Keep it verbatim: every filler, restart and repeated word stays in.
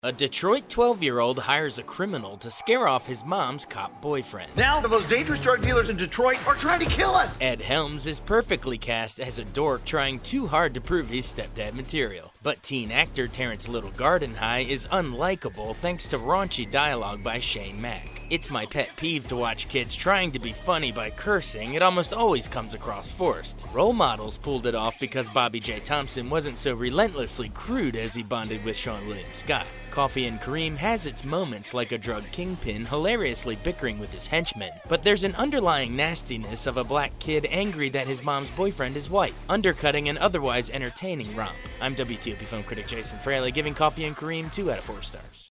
A Detroit twelve-year-old hires a criminal to scare off his mom's cop boyfriend. Now the most dangerous drug dealers in Detroit are trying to kill us! Ed Helms is perfectly cast as a dork trying too hard to prove he's stepdad material. But teen actor Terrence Little Gardenhigh is unlikable thanks to raunchy dialogue by Shane Mack. It's my pet peeve to watch kids trying to be funny by cursing. It almost always comes across forced. Role Models pulled it off because Bobby J. Thompson wasn't so relentlessly crude as he bonded with Seann William Scott. Coffee and Kareem has its moments like a drug kingpin hilariously bickering with his henchmen, but there's an underlying nastiness of a black kid angry that his mom's boyfriend is white, undercutting an otherwise entertaining romp. I'm W T O P film critic Jason Fraley, giving Coffee and Kareem two out of four stars.